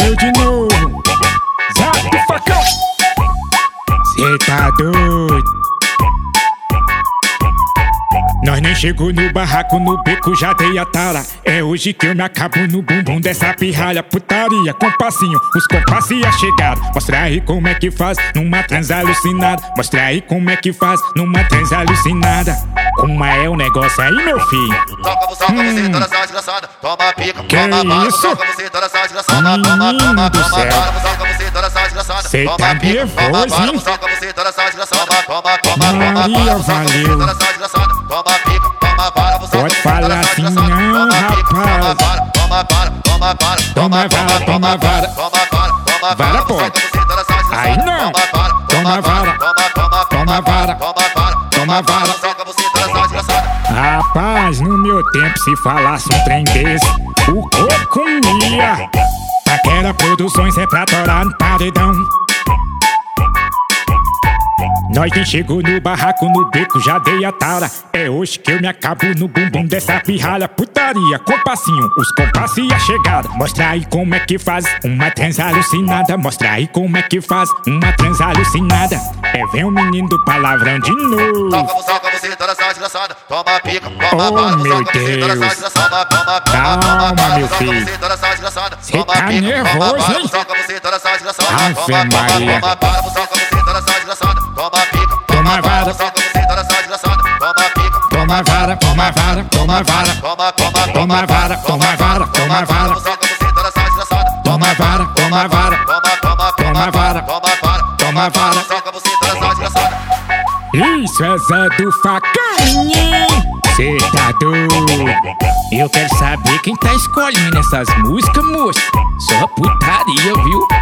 eu de novo. Zap do facão. Cê tá doido. Nós nem chegou no barraco, no beco já dei a tara. É hoje que eu me acabo no bumbum dessa pirralha. Putaria, compassinho, os compassos já chegaram. Mostra aí como é que faz numa transa alucinada. Mostra aí como é que faz numa transa alucinada. Como é o negócio aí, meu filho? Toca você toda essa desgraçada. Toma pica, que toma bala. isso? Toca você toda essa desgraçada. Toma bala. Toca você toda essa desgraçada. Cê tá nervoso, hein? Toca você toda essa desgraçada. Toma Maria, valeu. Toma pica, toma bala. Pode falar assim não, rapaz. Toma vara, toma vara. Vara pode. Aí não. Toma vara, toma vara, toma vara. Rapaz, no meu tempo se falasse um trem desse, o coco comia. Taquera Produções é pra torar no paredão. Nós nem chegou no barraco, no beco já dei a tara. É hoje que eu me acabo no bumbum dessa pirralha. Putaria, compassinho, os compassos já chegaram. Mostra aí como é que faz uma transa alucinada. Mostra aí como é que faz uma transa alucinada. É, vem o menino do palavrão de novo. Toca você toda essa desgraçada. Toma pica, toma bala. Oh, meu Deus. Calma, meu filho. Cê tá nervoso, hein? Ave Maria. Toma vara, toma vara, toma vara, toma vara, toma vara, toma vara, toma vara, toma vara, toma vara, toma vara, toma vara. Isso é Zé do Facão. Cê tá doido? Eu quero saber quem tá escolhendo essas músicas, moço. Só putaria, viu?